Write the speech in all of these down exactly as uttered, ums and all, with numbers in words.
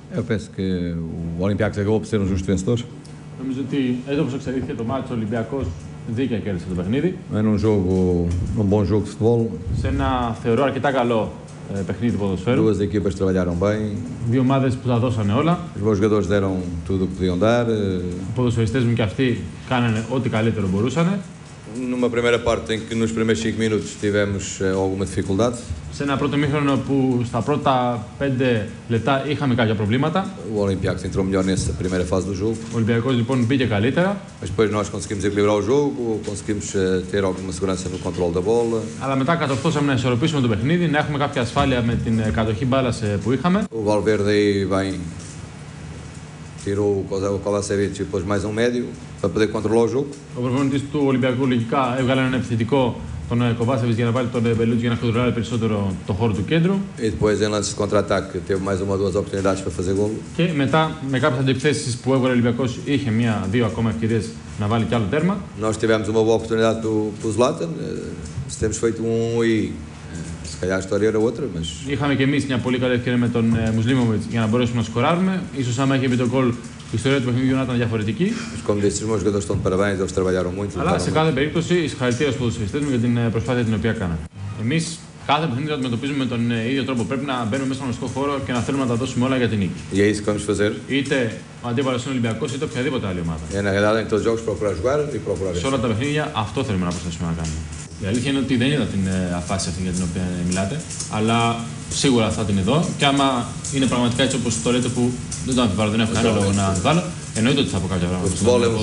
Eu penso que o Olympiacos acabou por ser um justo vencedor. Νομίζω ότι έτσι όπως εξελίχθηκε το μάτσο, ο Ολυμπιακός δίκαια κέρδισε το παιχνίδι. É num jogo, num bom jogo de futebol. Σε ένα θεωρώ αρκετά καλό ε, παιχνίδι ποδοσφαίρου. Duas equipas trabalharam bem. Δύο ομάδες που τα δώσανε όλα. Os meus jogadores deram tudo o que podiam dar. Οι ποδοσφαιριστές μου και αυτοί κάνανε ό,τι καλύτερο μπορούσαν. Numa primeira parte em que nos primeiros cinco minutos tivemos alguma dificuldade. Σε ένα πρώτο μήχρονο που στα πρώτα πέντε λεπτά είχαμε κάποια προβλήματα. O Olympiacos entrou melhor nessa primeira fase do jogo. Ο Ολυμπιακός λοιπόν μπήκε καλύτερα. Mas depois nós conseguimos equilibrar o jogo, conseguimos ter alguma segurança no controle da bola. Αλλά μετά κατορθώσαμε να ισορροπήσουμε το παιχνίδι, να έχουμε κάποια ασφάλεια με την κατοχή μπάλας που είχαμε. O Valverde aí bem tirou o Kovacevic e pôs mais um médio para poder controlar o jogo. Ο προπονητής του Ολυμπιακού λογικά έβγαλε έναν επιθετικό, τον Kovacevic, για να βάλει τον Μπελούτζη για να κοντρολάρει περισσότερο το χώρο του κέντρου. E depois em lances de contra-ataque teve mais uma ou duas oportunidades para fazer gol. Και μετά με κάποιες αντιπιθέσεις που έβγαλε ο Ολυμπιακός είχε μία-δύο ακόμα ευκαιρίες να βάλει κι άλλο τέρμα. Nós tivemos uma boa oportunidade do, do Zlatan. Se temos feito um aí, se calhar a história era outra, mas... Είχαμε και εμείς μια πολύ καλή ευκαιρία με τον Μουσλίμοβιτς για να μπορέσουμε να σκοράρουμε. Ίσως άμα είχε μπει το γκολ, η ιστορία του παιχνιδιού να ήταν διαφορετική. Mas como disse, os meus jogadores estão de parabéns, eles trabalharam muito. Αλλά σε κάθε περίπτωση, συγχαρητήρια στους ποδοσφαιριστές μου για την προσπάθεια την οποία κάνανε. Εμείς κάθε παιχνίδι το αντιμετωπίζουμε με τον ίδιο τρόπο. Πρέπει να μπαίνουμε μέσα στον αγωνιστικό χώρο και να θέλουμε να τα δώσουμε όλα για την νίκη. E é isso que vamos fazer. Είτε ο αντίπαλος είναι Ολυμπιακός, είτε οποιαδήποτε άλλη ομάδα. É na realidade em todos os jogos procurar jogar e procurar Σε όλα τα παιχνίδια αυτό θέλουμε να προσπαθήσουμε να κάνουμε. Η αλήθεια είναι ότι δεν είδα την αφάση αυτή για την οποία μιλάτε, αλλά σίγουρα θα την δω. Και άμα είναι πραγματικά έτσι όπως το λέτε, που δεν το αμφιβάλλω, δεν έχω κανένα λόγο να αμφιβάλλω, εννοείται ότι θα πω κάποια πράγματα.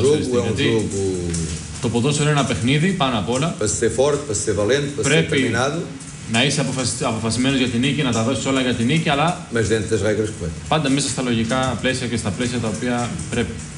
Το ποδόσφαιρο είναι ένα παιχνίδι πάνω απ' όλα. Πρέπει να είσαι αποφασισμένος για την νίκη, να τα δώσεις όλα για την νίκη, αλλά πάντα μέσα στα λογικά πλαίσια και στα πλαίσια τα οποία πρέπει.